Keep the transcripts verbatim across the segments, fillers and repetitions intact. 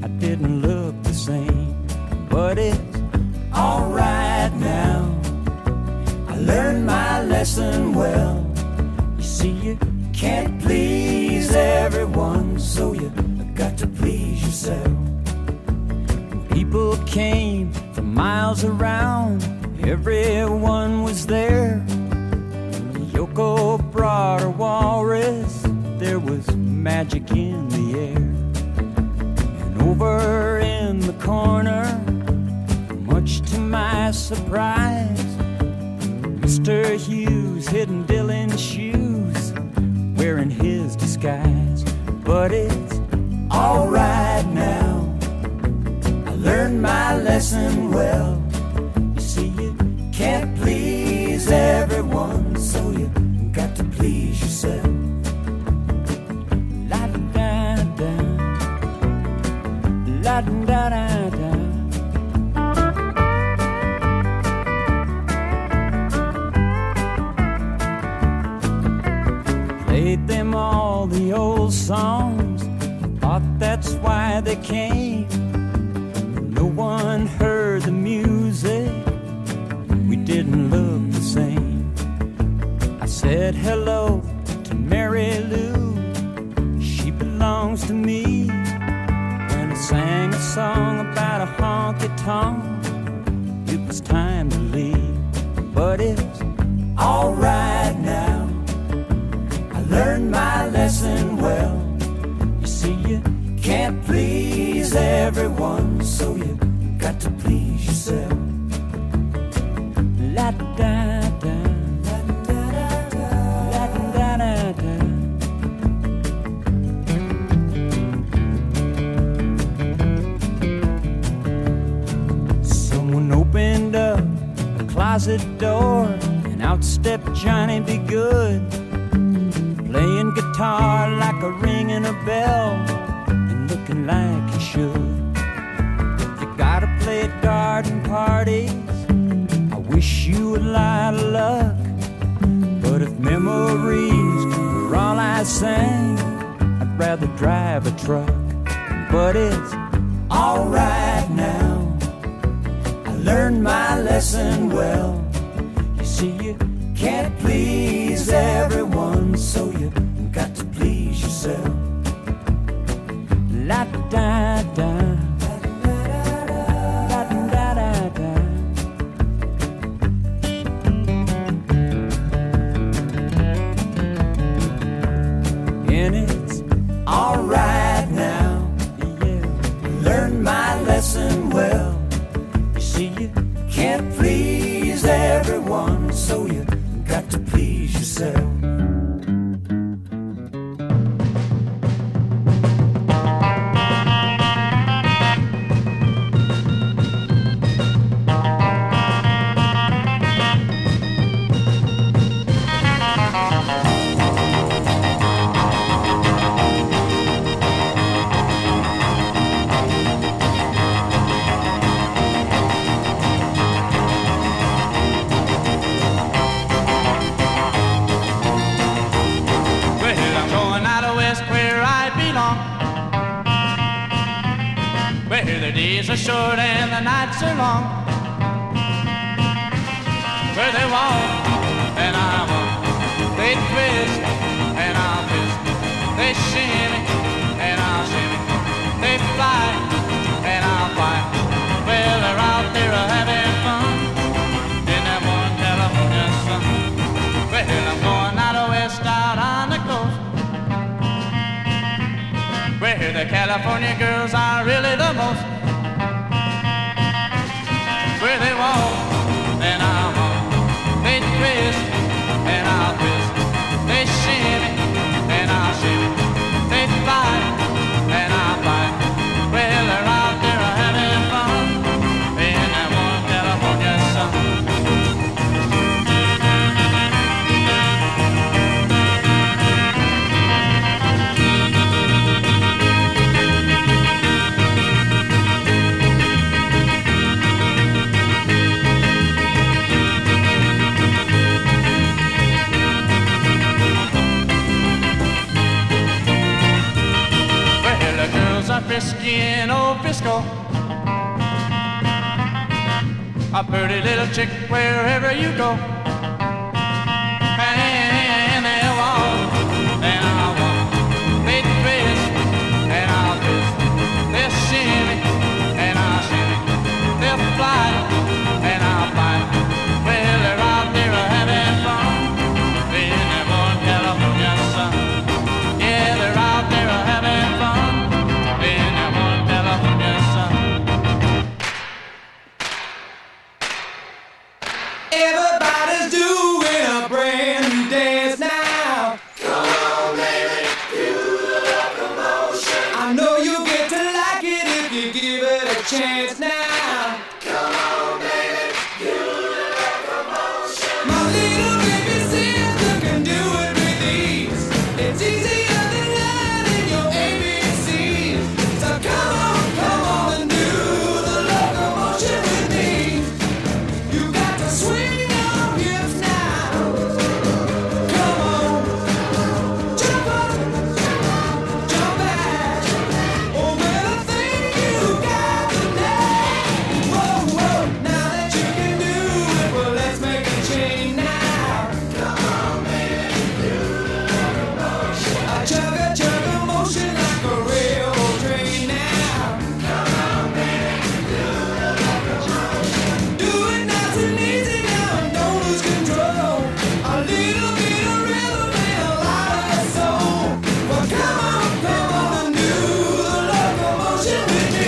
I didn't look the same, but it's alright now. I learned my lesson well. You see, you can't please everyone, so you got to please yourself. People came from miles around, everyone was there. Yoko brought her walrus, there was magic in the air. And over in the corner, much to my surprise, Mister Hughes hidden Dylan's shoes, wearing his disguise. But it's alright now, I learned my lesson well. You see, you can't please everyone, so you got to please yourself. La da da, la da da da. Played them all the old songs, thought that's why they came. No one heard the music, we didn't look the same. I said hello to Mary Lou, she belongs to me. When I sang a song about a honky-tonk, it was time to leave. But it's alright now, I learned my lesson well. You see, you can't please everyone, so you got to please yourself. La da da, la da da, la da da da. Someone opened up a closet door, and out stepped Johnny B. Good, playing guitar like a ringing a bell, and looking like he should. If you gotta play at garden parties, I wish you a lot of luck. But if memories were all I sang, I'd rather drive a truck. But it's alright now, I learned my lesson well. You see, you can't please everyone, so you got to please yourself. La da da, la da da da. And it's alright now, yeah, learned my lesson well. You see, you can't please everyone, so you got to please yourself. The days are short and the nights are long, where they walk and I walk, they twist and I'll twist, they shimmy and I'll shimmy, they fly and I'll fly. Well, they're out there having fun in that one California sun. Well, I'm going out west, out on the coast, where the California girls are really the most. Where they walk and I'll walk, they twist and I'll twist, they shimmy and I'll shimmy, they fly and I'll fly. Well, they're out there having fun in that one California sun. old Frisco. A pretty little chick wherever you go. And they'll walk, and I'll walk. They twist, and I'll twist. They'll shimmy, and I'll shimmy. They'll fly, and I'll fly. Well, they're out there having fun in that one California sun. Yeah, they're out there having fun in that one California sun. Everybody's doing a brand new dance now. Come on, baby, do the locomotion. I know you'll get to like it if you give it a chance now. Come on, baby, do the locomotion. My little baby sister can do it with ease. It's easier than learning your A B Cs. So come on, come on and do the locomotion with me. You got to swing your hips now. Come on, jump up, jump back. Oh, well, I think you got the knack. Whoa, whoa, now that you can do it, well, let's make a change now. Come on, baby, do the locomotion. A chug a chug a motion like a railroad train now. Come on, baby, do the locomotion. Do it nice and easy now and don't lose control. A little bit of rhythm and a lot of soul. Well, come on, come on and do the locomotion with me.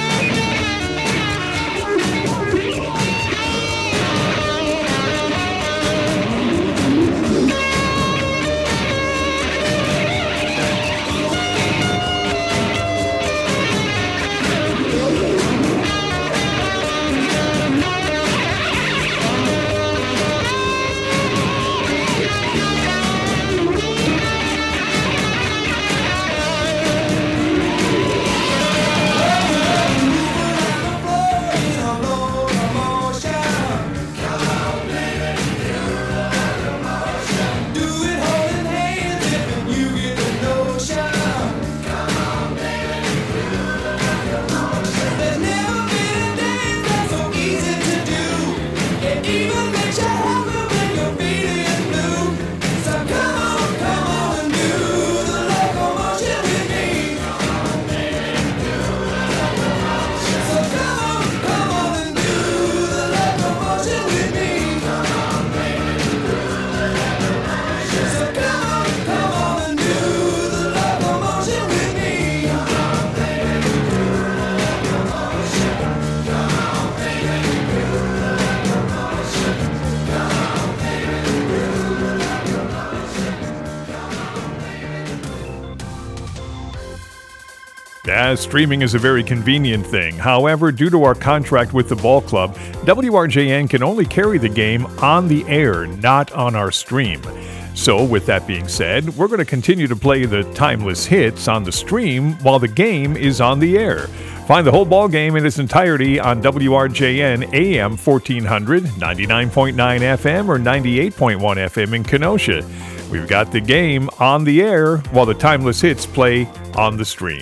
Yeah, streaming is a very convenient thing. However, due to our contract with the ball club, W R J N can only carry the game on the air, not on our stream. So, with that being said, we're going to continue to play the timeless hits on the stream while the game is on the air. Find the whole ball game in its entirety on W R J N A M fourteen hundred, ninety-nine point nine F M or ninety-eight point one F M in Kenosha. We've got the game on the air while the timeless hits play on the stream.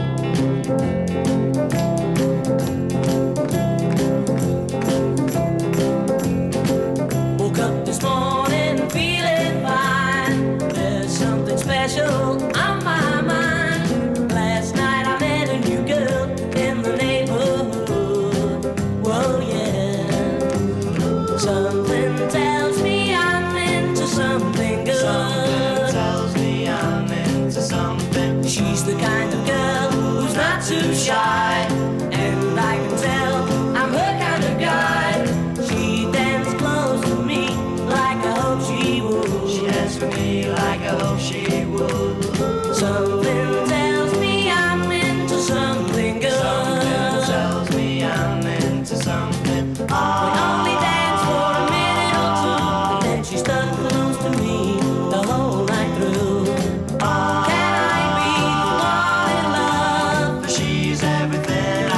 Woke up this morning feeling fine. There's something special on my mind. Last night I met a new girl in the neighborhood. Whoa, yeah. Something tells me I'm into something good. Something tells me I'm into something. She's the kind of girl who's not too shy, and I can tell I'm her kind of guy. She danced close to me like I hope she would. She danced for me like I hope she would. Something tells me I'm into something good. Something tells me I'm into something. We only danced for a minute or two, and then she stuck close to me the whole night through. Can I be the one in love? For she's everything I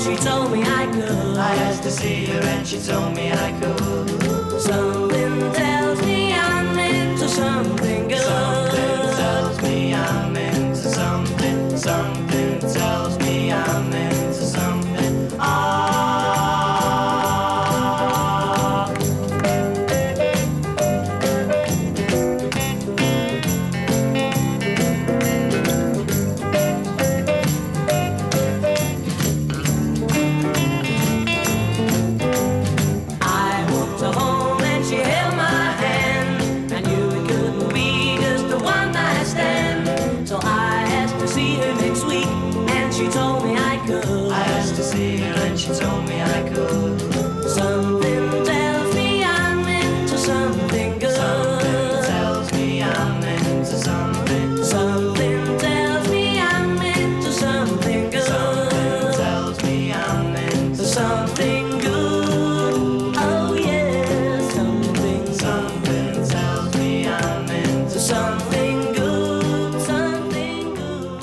she told me I could. I asked to see her and she told me I could. Something tells me I'm into something good. Something tells me I'm into something. Something tells me I'm into something. Ah. She told me I could. Something tells me I'm into something good. Something tells me I'm into something. Something tells me I'm into something good. Something tells me I'm into something good. Oh yeah, something. Something tells me I'm into something good. Something good.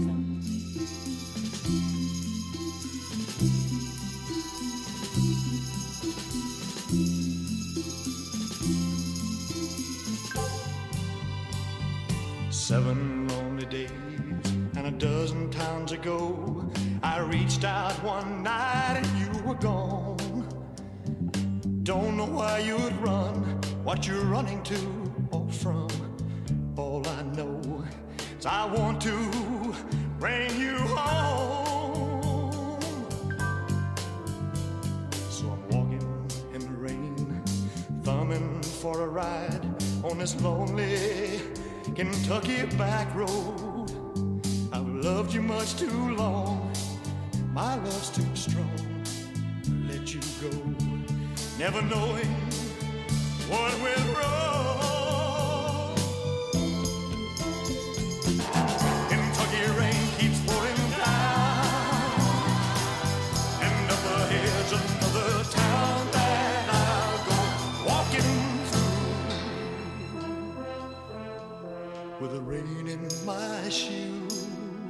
Seven lonely days and a dozen towns ago, I reached out one night and you were gone. Don't know why you'd run, what you're running to or from. All I know is I want to bring you home. So I'm walking in the rain, thumbing for a ride on this lonely Kentucky back road. I've loved you much too long, my love's too strong to let you go, never knowing what went wrong. Kentucky rain keeps pouring down, and up ahead's another town that I'll go walking with the rain in my shoes,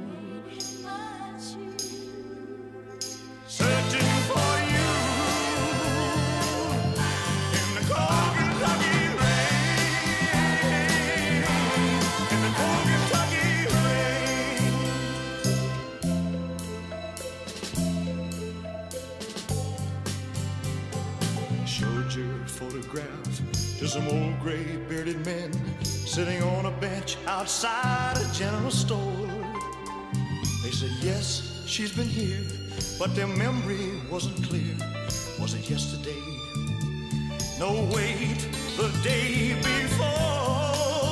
searching for you in the cold Kentucky rain, in the cold Kentucky rain. Showed your photograph to some old gray bearded men sitting on a bench outside a general store. They said, yes, she's been here, but their memory wasn't clear. Was it yesterday? No, wait, the day before.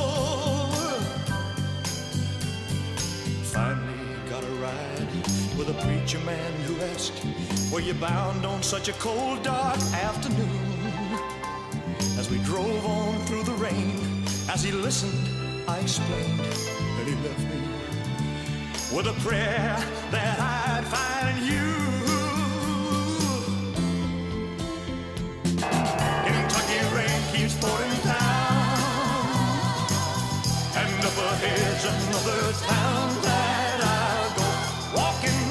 Finally got a ride with a preacher man who asked, were you bound on such a cold, dark afternoon? As we drove on through the rain, as he listened, I explained, and he left me with a prayer that I'd find you. Kentucky rain keeps pouring down, and up ahead's another town that I'll go walking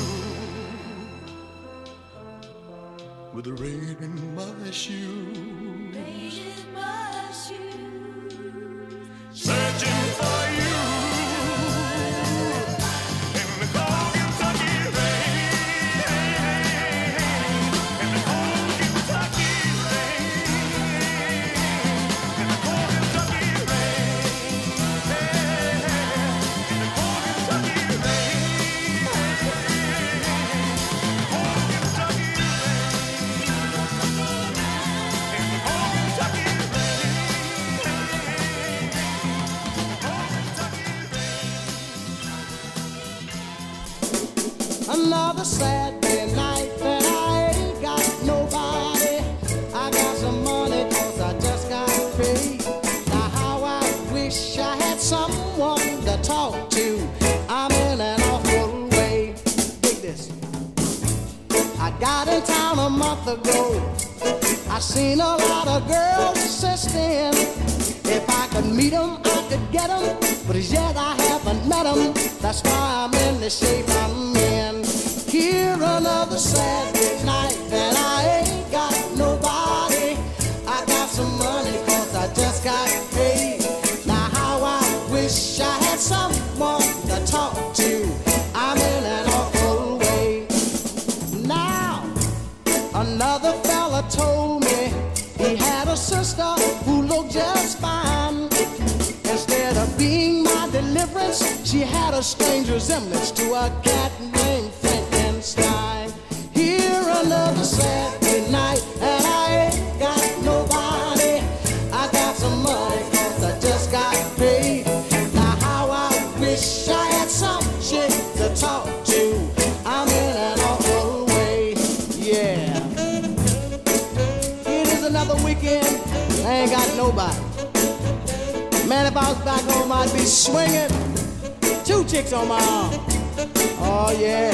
through with the rain in my shoes. Searching for you in the cold Kentucky rain, in the cold Kentucky rain, in the cold Kentucky rain, in the cold Kentucky rain, cold Kentucky rain, in the cold Kentucky rain. Another Saturday night that I ain't got nobody. I got some money cause I just got paid. Now how I wish I had someone to talk to. I'm in an awful way. Take this. I got in town a month ago. I seen a lot of girls since then. If I could meet them, I could get them. But as yet I haven't met them. That's why I'm in the shape I'm in. Here another Saturday night that I ain't got nobody. I got some money cause I just got paid. Now how I wish I had someone to talk to. I'm in an awful way. Now another fella told me he had a sister who looked just fine. Instead of being my deliverance, she had a strange resemblance to a cat named Frankenstein. Here another Saturday night, and I ain't got nobody. I got some money cause I just got paid. Now how I wish I had some chick to talk to. I'm in an awful way, yeah. It is another weekend, I ain't got nobody. Man, if I was back home, I'd be swinging two chicks on my arm. Oh, yeah.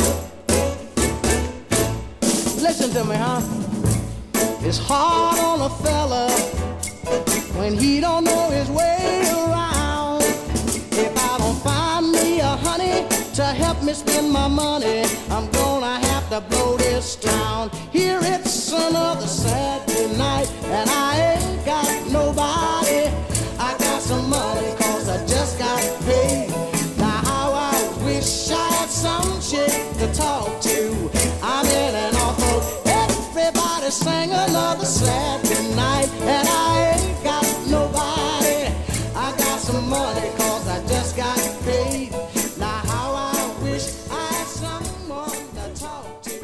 Listen to me, huh? It's hard on a fella when he don't know his way around. If I don't find me a honey to help me spend my money, I'm gonna have to blow this town. Here it's another Saturday night, and I ain't got nobody. I got some money cause I just got paid. Now how I wish I had some chick to talk to. I'm in an awful. Everybody sang another Saturday night, and I ain't got nobody. I got some money cause I just got paid. Now how I wish I had someone to talk to.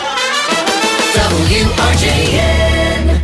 W R J N.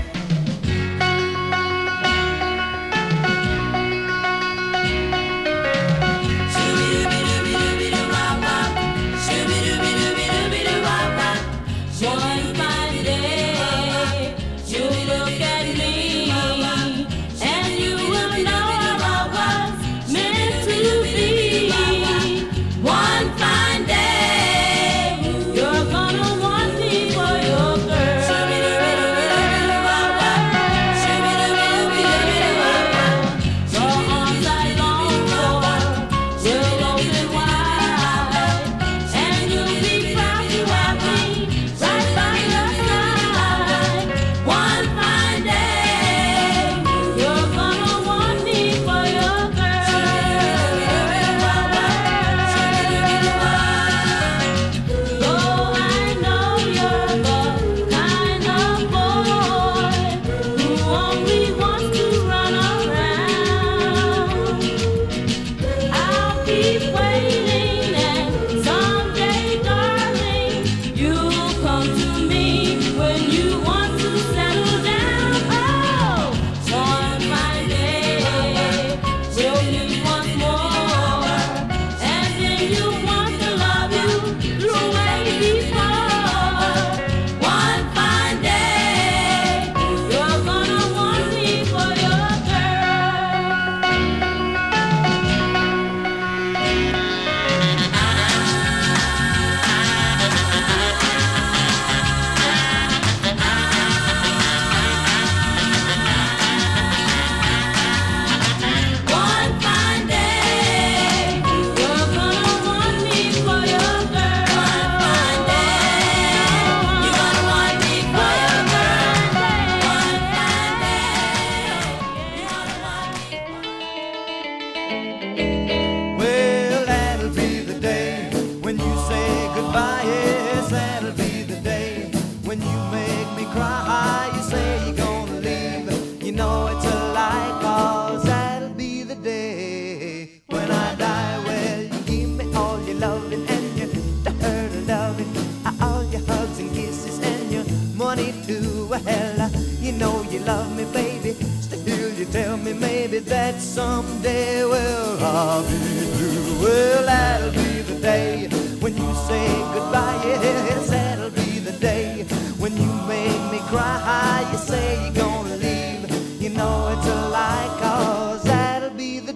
Someday, well, I'll be through. Well, that'll be the day when you say goodbye. Yes, that'll be the day when you make me cry. You say you're gonna leave. You know it's a lie, cause that'll be the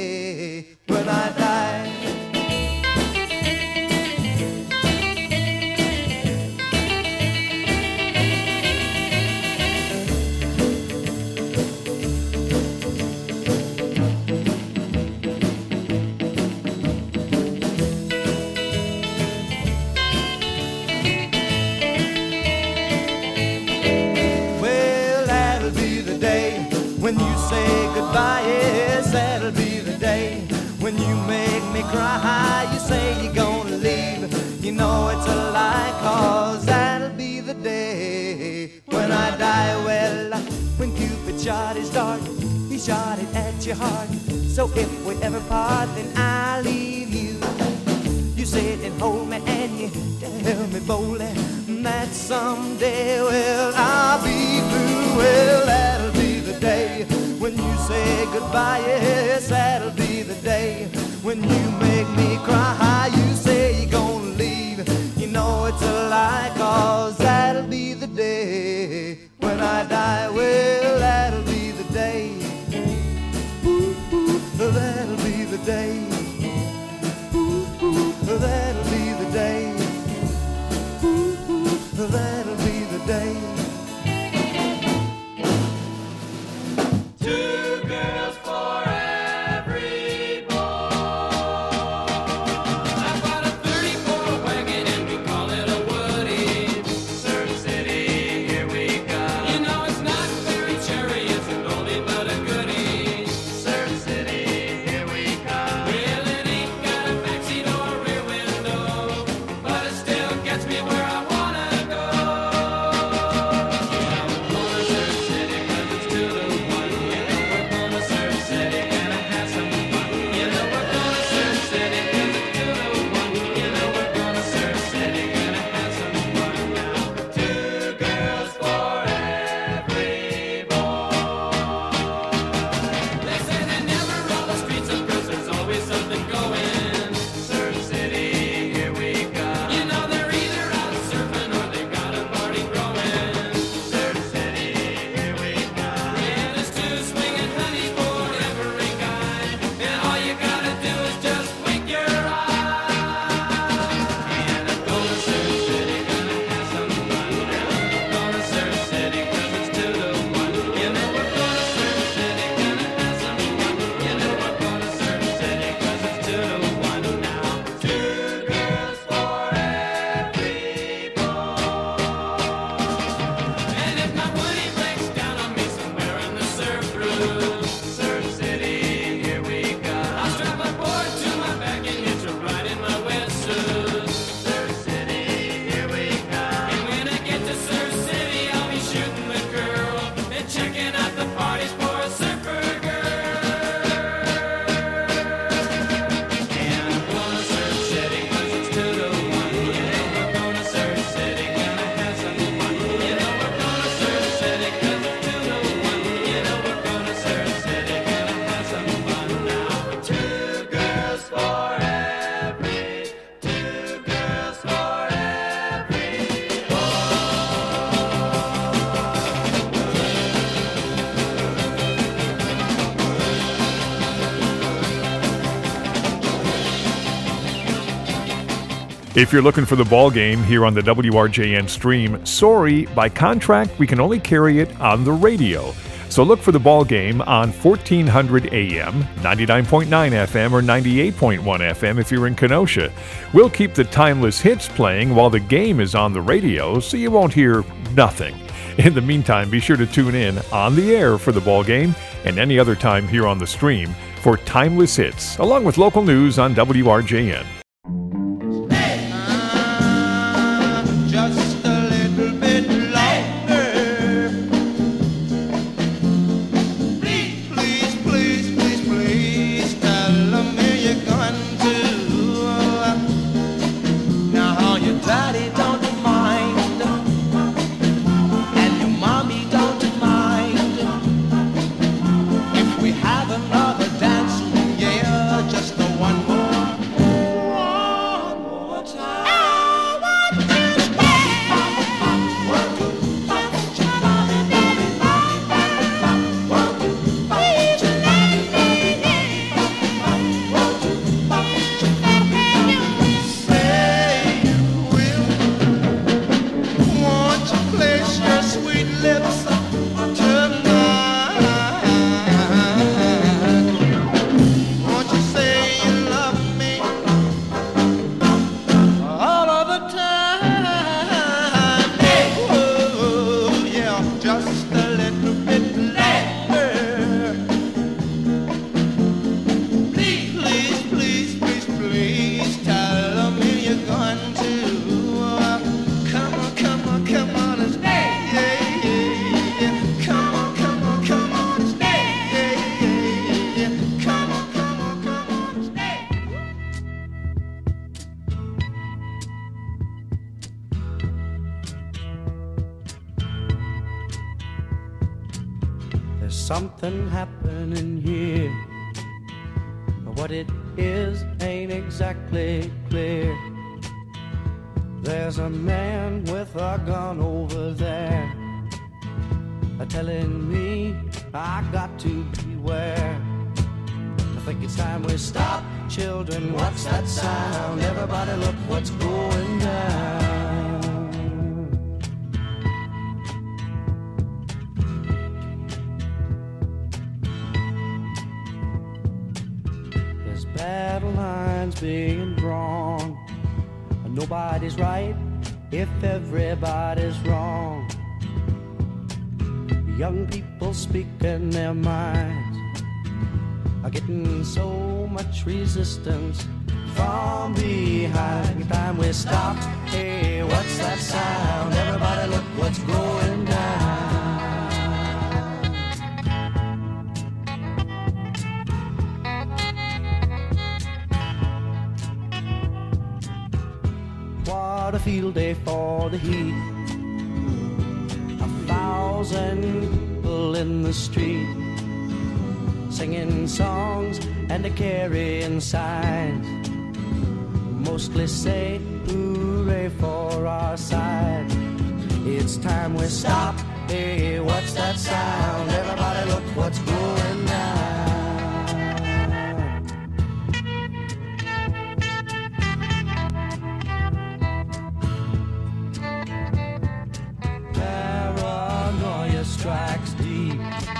day when I die. say goodbye, yes, that'll be the day. When you make me cry, you say you're gonna leave. You know it's a lie, cause that'll be the day. When I die, well, when Cupid shot his dart, he shot it at your heart. So if we ever part, then I'll leave you. You sit and hold me and you tell me boldly that someday, well, I'll be blue. Well, that'll be the day when you say goodbye, yes, that'll be the day when you make me cry. You say you're gonna leave, you know it's a lie, cause that'll be the day when I die. Well, that'll be the day. Ooh, ooh, that'll be the day. Ooh, ooh, that'll be the day. Ooh, ooh, that'll be the day. Two girls for every boy. I've got a thirty-four wagon and we call it a Woody. Surf City, here we go. You know it's not very cherry, it's an oldie but a goodie. Surf City, here we go. Well, it ain't got a backseat or a rear window, but it still gets me where I wanna go. You know we're going to Surf City 'cause it's two to one. You know we're going to Surf City and I have some fun. You know we're going to Surf City 'cause it's two to one. You know we're going to Surf City and I have some fun now. Two girls for every boy. They say they never roll the streets of 'cause there's always something going. Surf City, here we go. You know they're either out surfing or they got a party growing. Surf City, here we go. Yeah, there's two swinging honeys for every guy, and all you gotta do is just wink your eye. And I'm going to Surf City, gonna have some fun. Going to Surf City 'cause it's two to one. You know we're going to Surf City, gonna have some fun. You know we're going to Surf City 'cause it's two to one now. Two girls for every boy. And if my Woody breaks down on me somewhere in the surf room, Surf City, here we go. I'll strap a board to my back and hitch a ride in my wetsuit. Surf City, here we go. And when I get to Surf City, I'll be shooting the girl and checking out the parties for a surfer girl. And I'm going to Surf City 'cause it's two to one. You know we're going to Surf City, gonna have some fun. You know we're going to Surf City 'cause it's two to one. You know we're going to Surf City, gonna have some fun now. Two girls for every, two girls for every If you're looking for the ball game here on the W R J N stream, sorry, by contract we can only carry it on the radio. So look for the ball game on fourteen hundred A M, ninety-nine point nine F M, or ninety-eight point one F M if you're in Kenosha. We'll keep the timeless hits playing while the game is on the radio, so you won't hear nothing. In the meantime, be sure to tune in on the air for the ball game and any other time here on the stream for timeless hits, along with local news on W R J N. Just a little bit longer. Please, please, please, please, please tell me you're going to. Now your daddy don't mind, and your mommy don't mind, if we have another dance, yeah, just the one more. There's something happening here. What it is ain't exactly clear. There's a man with a gun over there, uh, telling me I got to beware. I think it's time we stop. Children, what's that sound? Everybody look what's going down. There's battle lines being drawn. Nobody's right if everybody's wrong. Young people speaking their minds are getting so much resistance from behind. Time we stop. Hey, what's that sound? Everybody look what's going down. What a field day for the heat. A thousand people in the street, singing songs and a carrying signs. Mostly say hooray for our side. It's time we stop. Hey, what's that sound? Everybody look what's going down. Paranoia strikes deep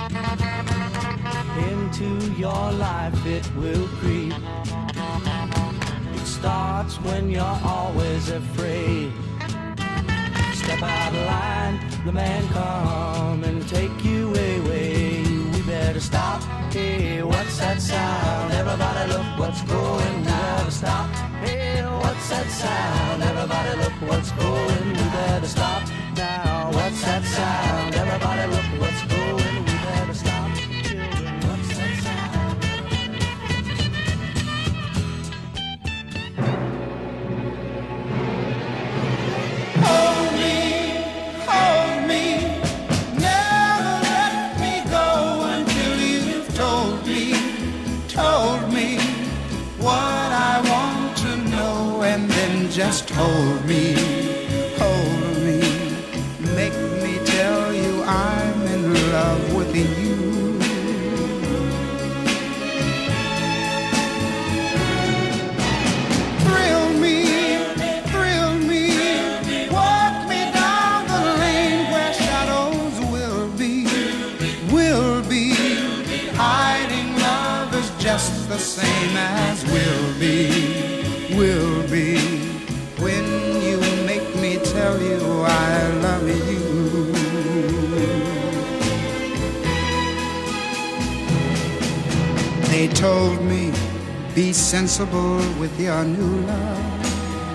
into your life, it will creep. It starts when you're always afraid. Step out of line, the man come and take you away. We better stop. Hey, what's that sound? Everybody look what's going. We better stop. Hey, what's that sound? Everybody look what's going. We better stop now. What's that sound? Everybody look what's going. We better stop. Children, what's that sound? Hold me, hold me, never let me go until you've told me, told me what I want to know, and then just hold me, hold me, make me tell you I'm in love with you. Thrill me, thrill me, walk me down the lane where shadows will be, will be. Hiding love is just the same as will be, will be. When you make me tell you I love you. They told me, be sensible with your new love.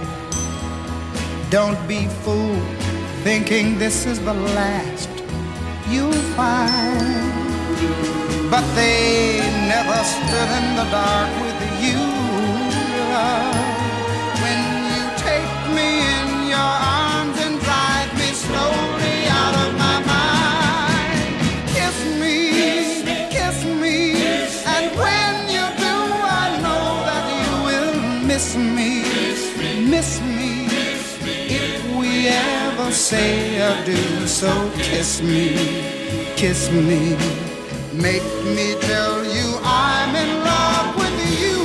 Don't be fooled thinking this is the last you'll find. But they never stood in the dark with you, love. When you take me in your arms and drive me slowly out of my mind. Kiss me, kiss me, and when you do, I know that you will miss me, miss me. If we ever say adieu, so kiss me, kiss me. Make me tell you I'm in love with you.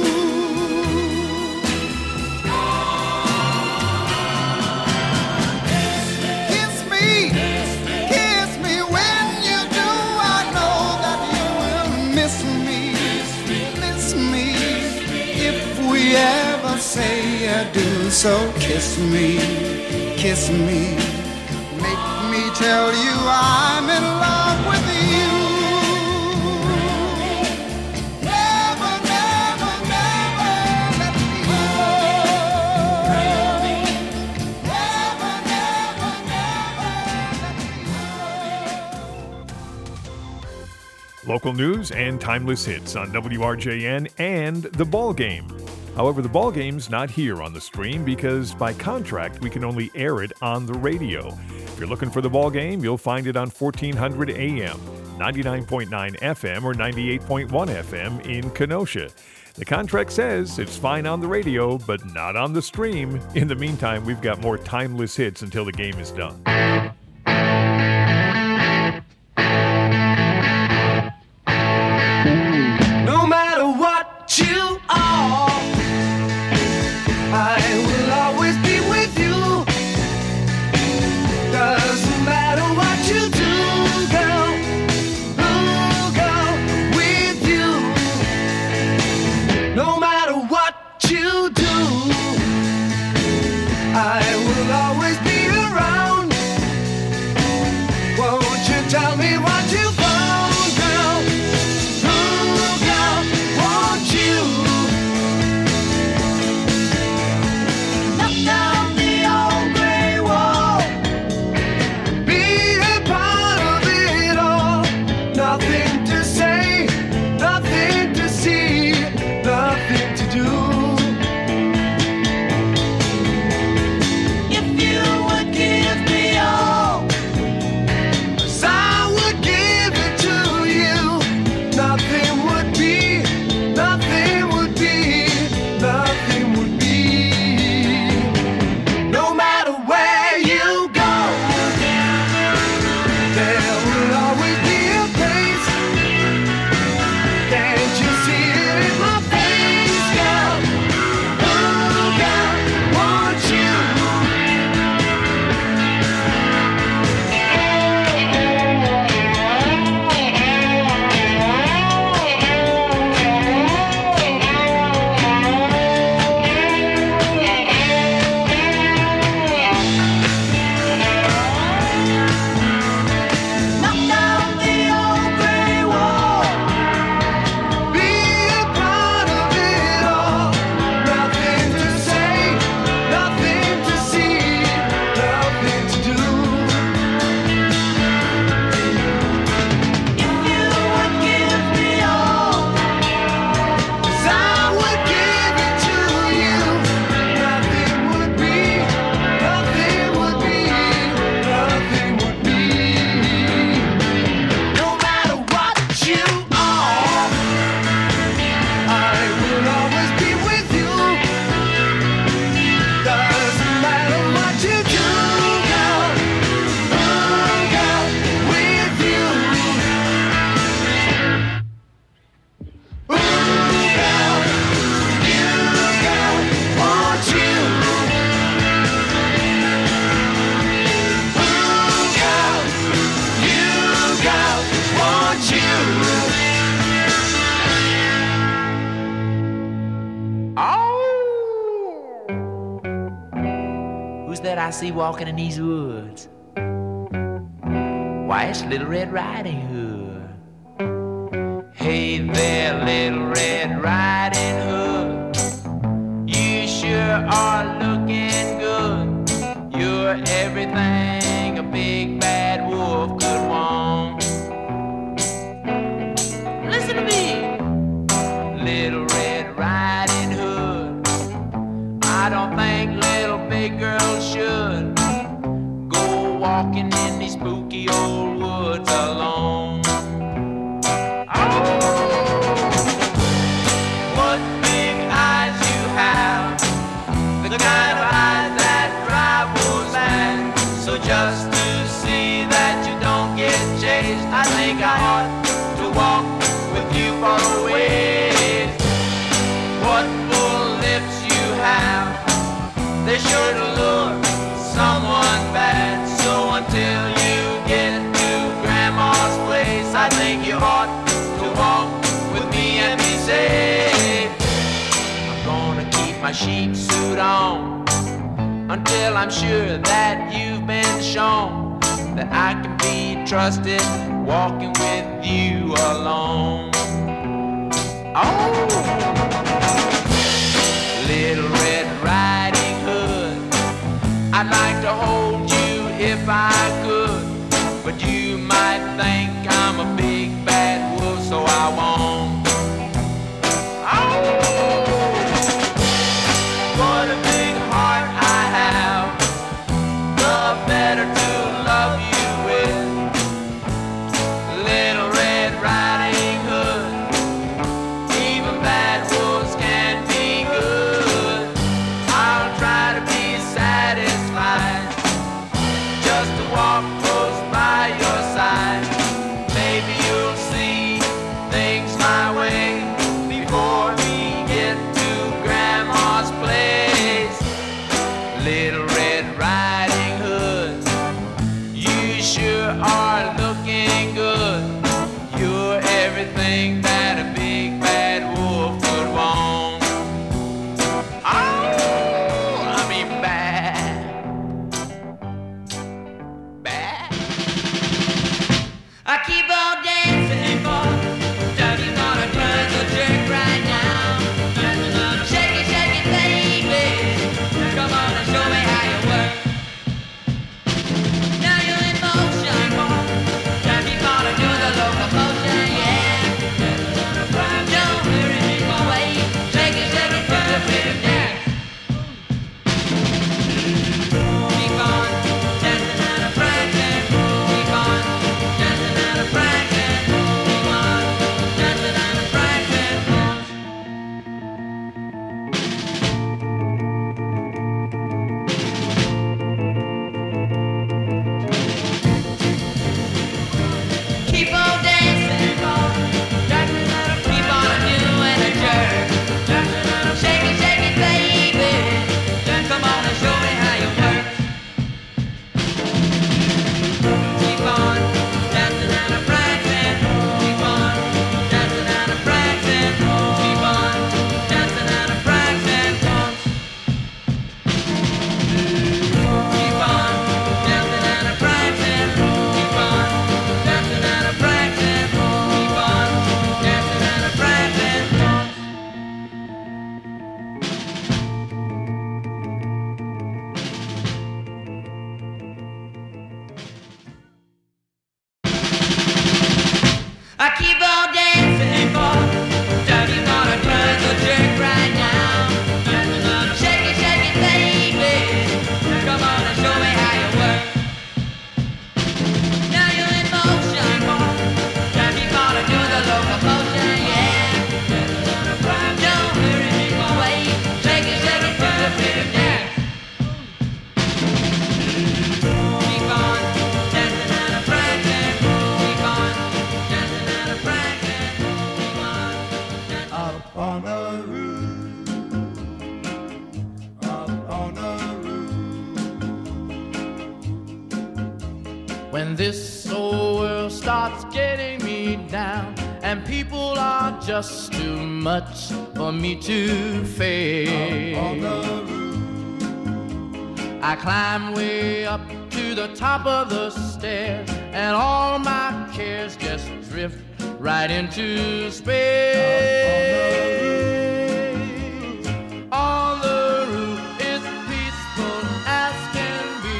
Kiss me, kiss me. When you do, I know that you will miss me, miss me. If we ever say adieu, so kiss me, kiss me. Make me tell you I'm in love with you. Local news and timeless hits on W R J N and The Ball Game. However, The Ball Game's not here on the stream because by contract we can only air it on the radio. If you're looking for The Ball Game, you'll find it on fourteen hundred A M. ninety-nine point nine F M or ninety-eight point one F M in Kenosha. The contract says it's fine on the radio, but not on the stream. In the meantime, we've got more timeless hits until the game is done. No matter what you are, I will always be with you. Doesn't matter what you do, girl, ooh, girl, with you. No matter what you do, I will always be around. Won't you tell me what you found, girl? Ooh, girl, won't you? Knock down the old gray wall. Be a part of it all. Nothing to say, nothing to see, nothing to do. If you would give me all, 'cause I would give it to you. Nothing would be, nothing would be, nothing would be. No matter where you go, there will always be a place. Can't you see it in my face, girl? Ooh, girl, won't you? Knock down the old gray wall. Be a part of it all. Nothing to say, nothing to see, nothing to do. If you would give me all, 'cause I would give it to you. Nothing would be, nothing would be, nothing would be. No matter what you are, I will always be with you. Doesn't matter what you do, girl, ooh, girl, with you. Ooh, girl, you, girl, want you. Ooh, girl, you, girl, want you. Who's that I see walking in these woods? Why, it's Little Red Riding Hood. Hey there, Little Red Riding Hood. You sure are looking good. You're everything a big bad wolf could want. Listen to me, Little Red Riding Hood. I don't think little big girls should go walking in these spooky old woods alone. Oh, what big eyes you have, the kind of eyes that drive wolves mad. So just to see that you don't get chased, I think I ought to walk with you for a ways. What full lips you have, they sure to lure someone bad. So until you get to Grandma's place, I think you ought to walk with me and be safe. I'm gonna keep my sheep suit on until I'm sure that you've been shown that I can be trusted walking with you alone. Oh, Little Red Riding Hood, I'd like to hold you if I could, but you might think I'm a big bad wolf, so I won't. Oh, what a big heart I have, the better to love you with. Little just to walk close by your side. Maybe you'll see things my way before we get to Grandma's place. Little Red Riding Hood, you sure are looking good. You're everything that a big bad wolf would want. Oh, I mean bad, bad. I keep on dancing for Daddy gonna turn the jerk right now. Shake it, shake it, baby. Come on and show me how you work. Now you're in motion, Daddy gonna do the locomotion, yeah. Don't hurry me away. Shake it, shake it, put a bit of dance. Keep on dancing and a prancing. Keep on dancing and a prancing. Keep on dancing and a prancing. Keep on dancing, dancing and a keep on doing a jerk. Shake it, shake it, baby. Come on and show me how you work. Keep on dancing and a prancing. Keep on dancing and a prancing. Keep on dancing and a prancing. Keep on dancing and a prancing. Keep on dancing and a prancing. Keep on dancing and a prancing. I keep on dancing for Daddy gonna turn the jerk right now. Shake it, shake it, baby. Come on and show me how you work. Now you're in motion, Daddy gonna do the locomotion, yeah. Don't hurry me away. Shake it, shake it, put a bit of dance. Keep on dancing and a prancing. Keep on dancing and a prancing. Keep on dancing. Up on the roof, up on the roof. When this old world starts getting me down and people are just too much for me to face, I climb way up to the top of the stairs and all my cares just drift right into space. On the roof it's peaceful as can be,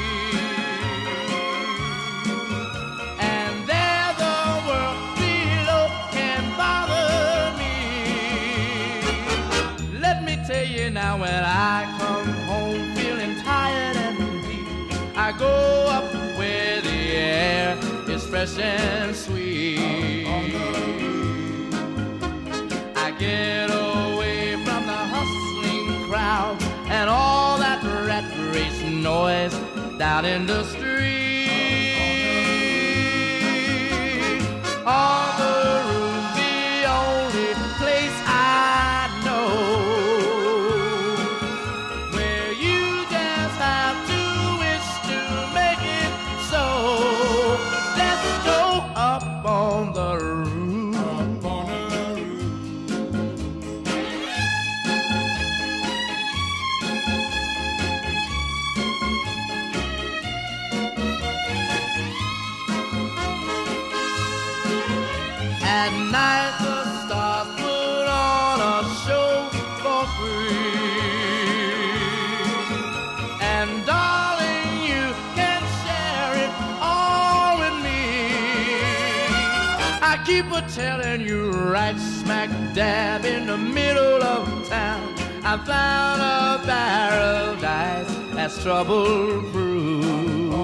and there the world below can bother me. Let me tell you now, when I come home feeling tired and weak, I go up where the air is fresh and sweet. I get away from the hustling crowd and all that rat race noise down in the street. On the roof, the only place I know where you just have to wish to make it so. Let's go up on the roof. At night the stars put on a show for free, and darling, you can share it all with me. I keep a telling you, right smack dab in the middle of town, I found a paradise that's trouble-proof.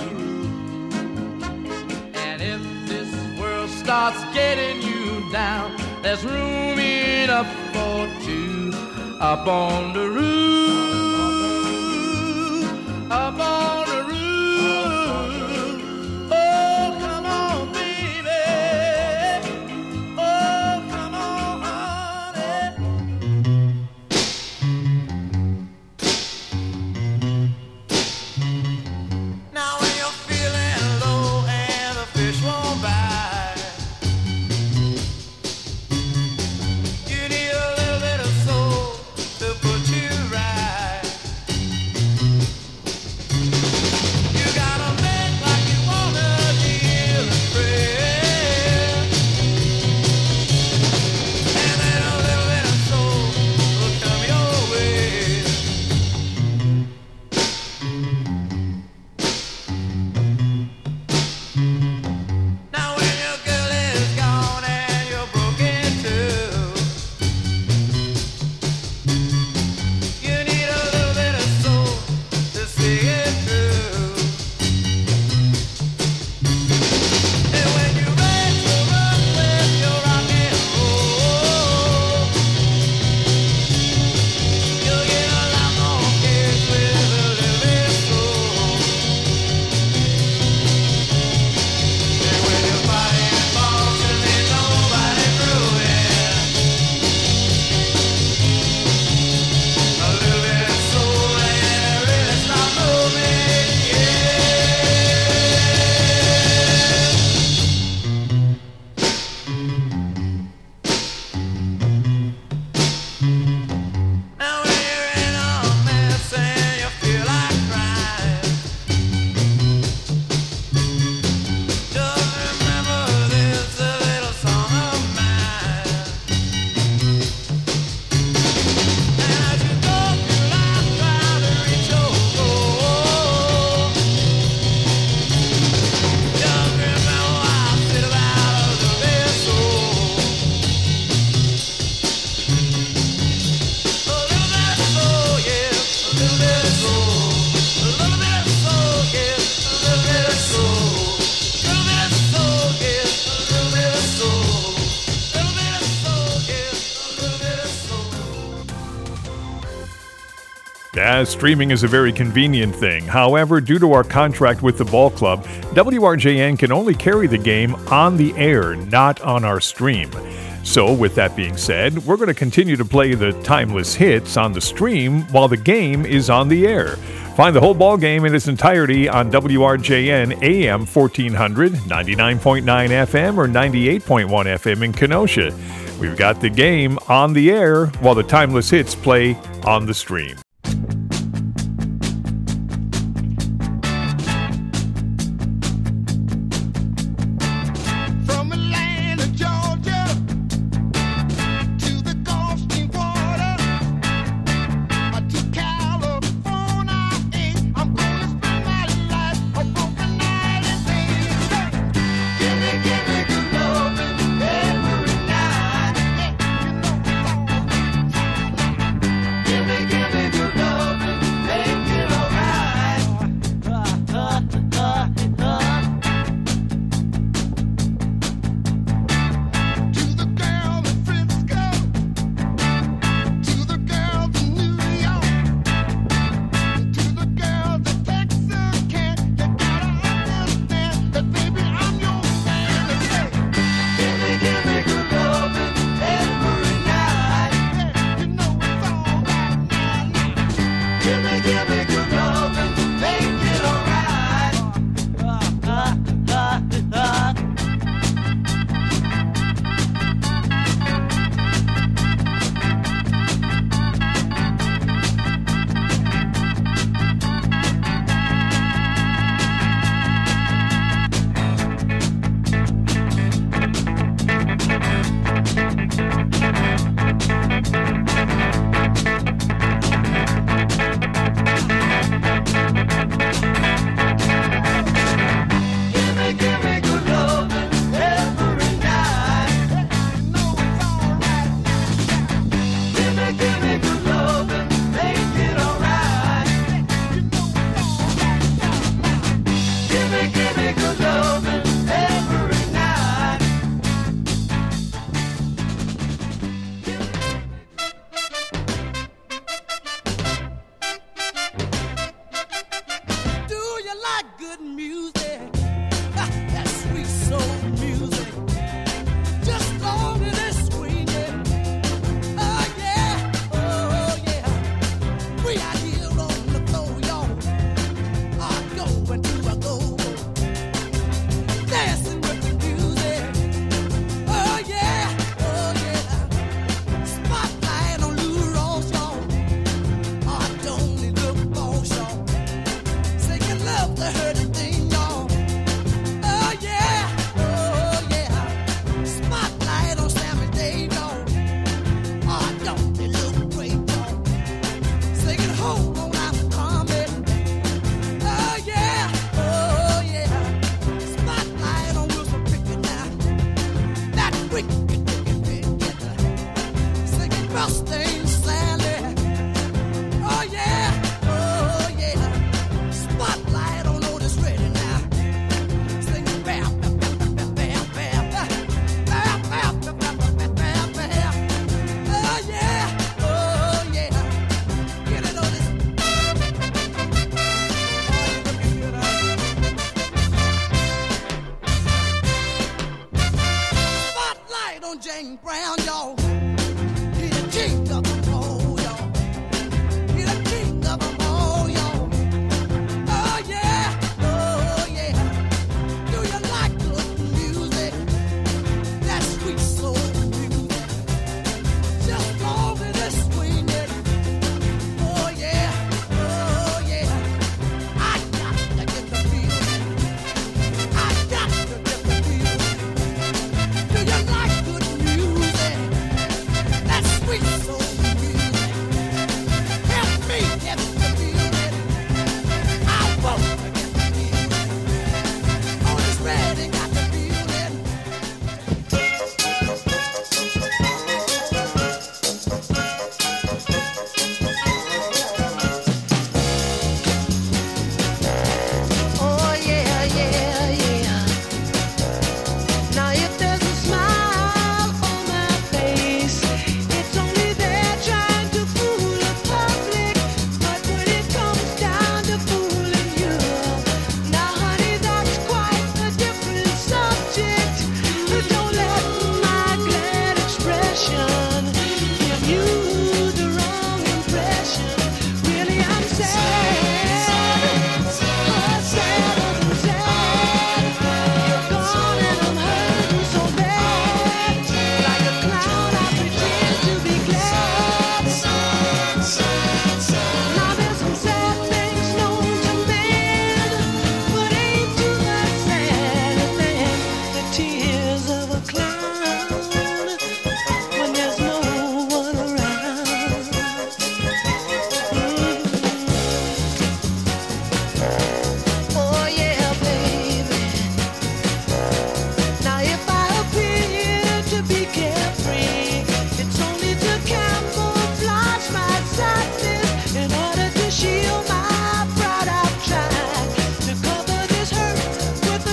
And if this world starts getting you down, there's room enough for two up on the roof, up on the roof. As streaming is a very convenient thing. However, due to our contract with the ball club, W R J N can only carry the game on the air, not on our stream. So, with that being said, we're going to continue to play the timeless hits on the stream while the game is on the air. Find the whole ball game in its entirety on W R J N A M fourteen hundred, ninety-nine point nine F M, or ninety-eight point one F M in Kenosha. We've got the game on the air while the timeless hits play on the stream. Do you like good music?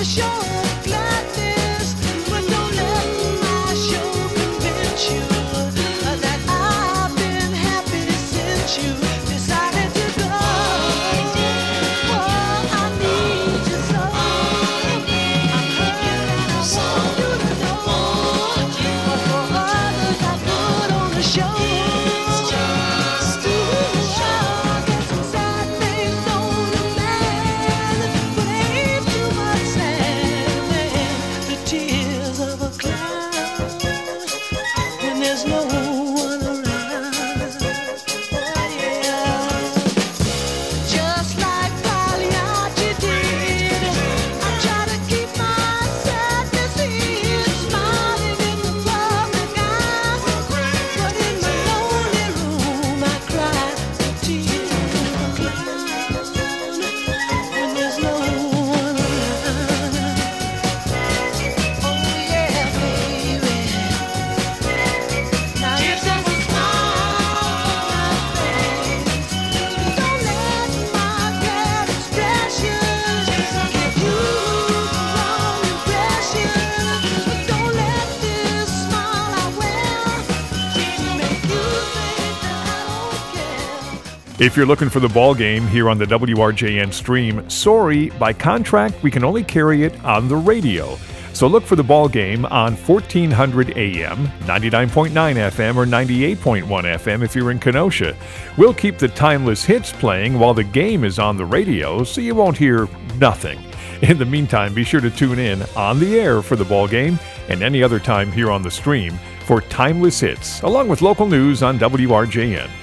If you're looking for the ball game here on the W R J N stream, sorry, by contract, we can only carry it on the radio. So look for the ball game on fourteen hundred A M, ninety-nine point nine F M, or ninety-eight point one F M if you're in Kenosha. We'll keep the timeless hits playing while the game is on the radio, so you won't hear nothing. In the meantime, be sure to tune in on the air for the ball game and any other time here on the stream for timeless hits, along with local news on W R J N.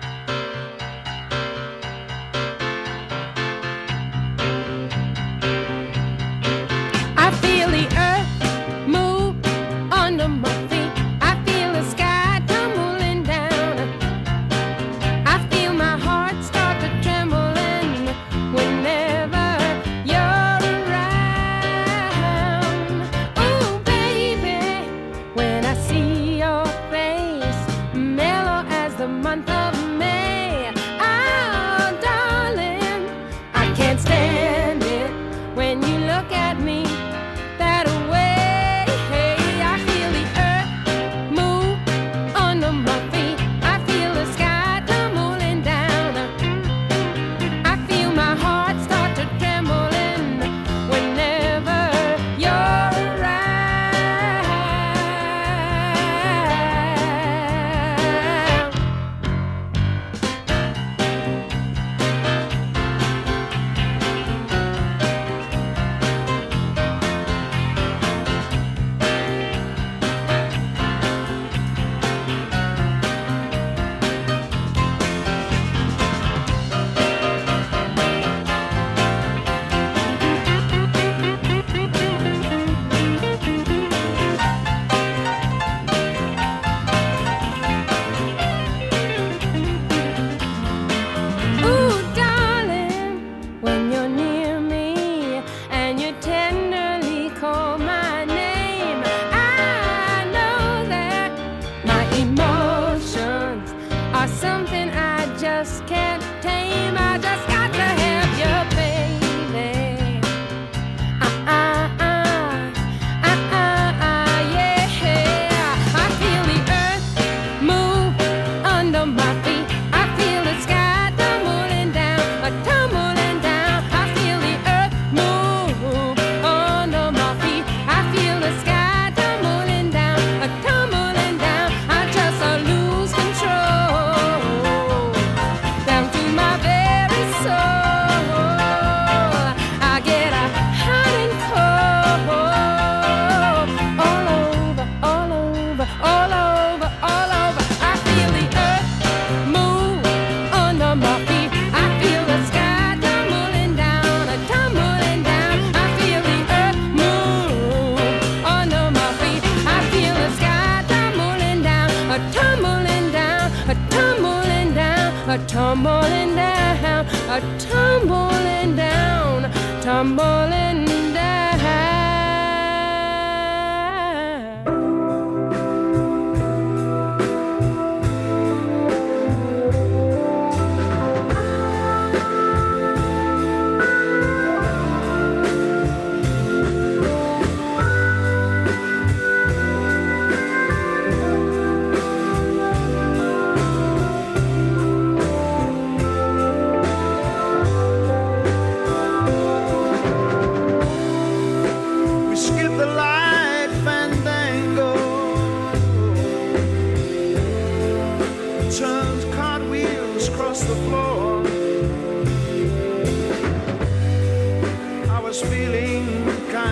Tumbling down, a tumbling down, tumbling down.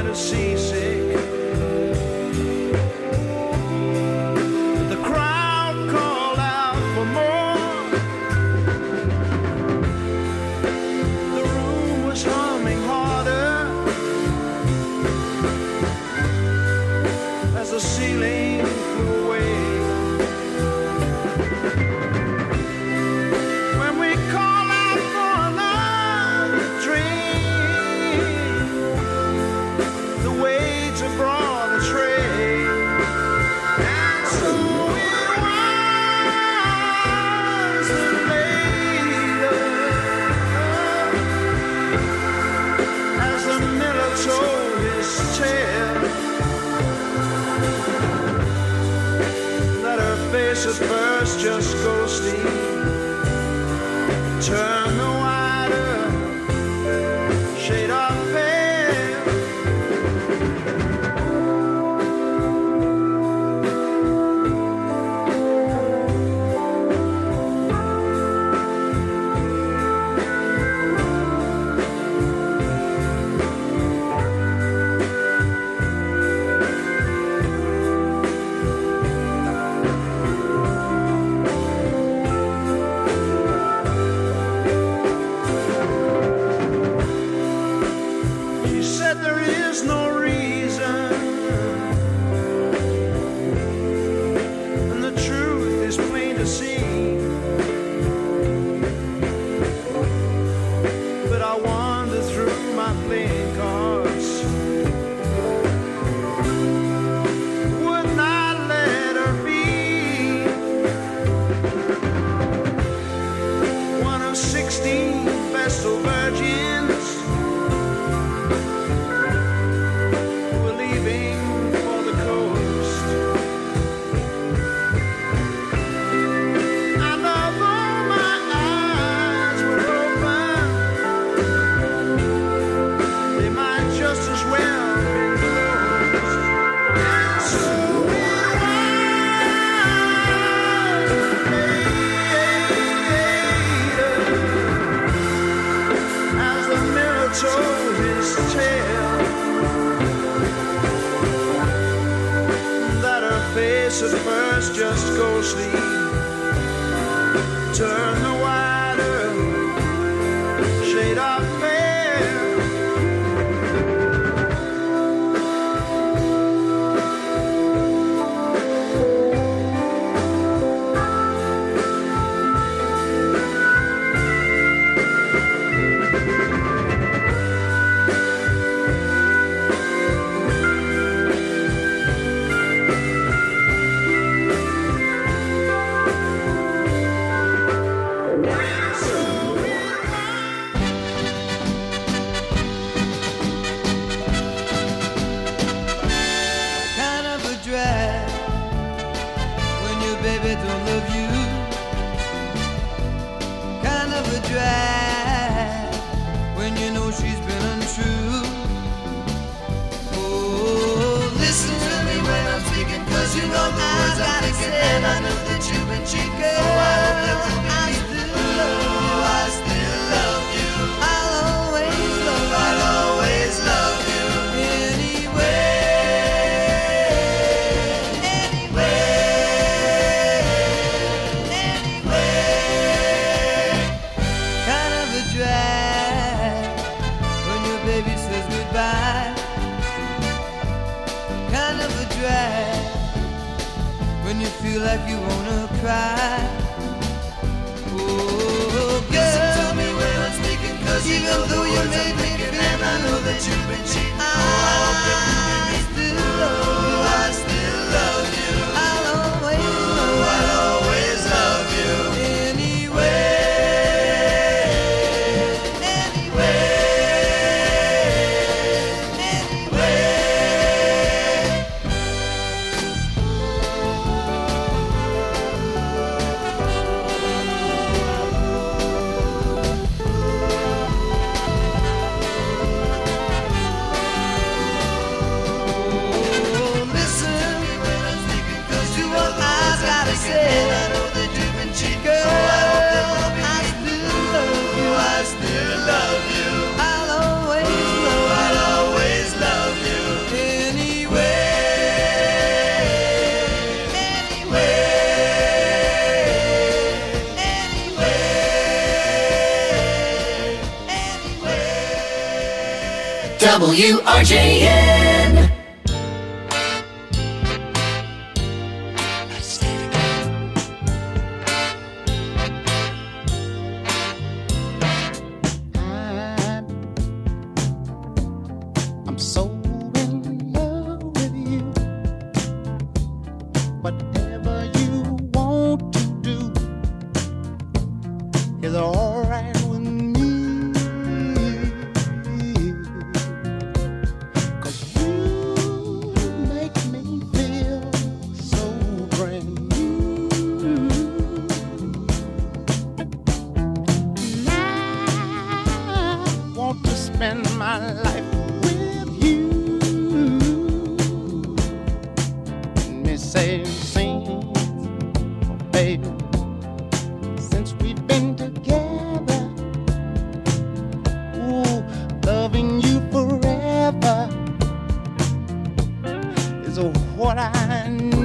little seasick. The crowd called out for more. The room was humming harder as the ceiling flew away. When we call out for another drink, the waves have brought a tray. And so it was that later, as the miller told his tale, that her face at first just ghostly turned the wider shade of pale. She said there is no reason, and the truth is plain to see. But I wander through my playing cards, would not let her be one of sixteen Vestal virgins who were leaving for the coast. And although my eyes were open, they might just as well be closed. And so it was as the mirror told his tale, that her face at first just ghostly turned the wider shade of pale. Kind of a drag when your baby don't love you. Kind of a drag when you know she's been untrue. Oh, listen to me when I'm speaking, cause you know the words I'm thinking, and I know that you've been cheating. Oh, I hope that will be me. Still love you, I still love you. I'll always love you. I'll always love you. Anyway. When you feel like you wanna cry. Oh, girl, listen to me when I'm speaking, cause even you though you may be thinking, and I know that you've been cheating. Oh, I hope that you still love you. I still love you. I'll always love you. I'll always love you. Anyway. W R J N. I'm so in love with you. Whatever you want to do is alright with me. 'Cause you make me feel so brand new. And I want to spend my life with you. Let me say, sing, baby, since we've been together, ooh, loving you forever is what I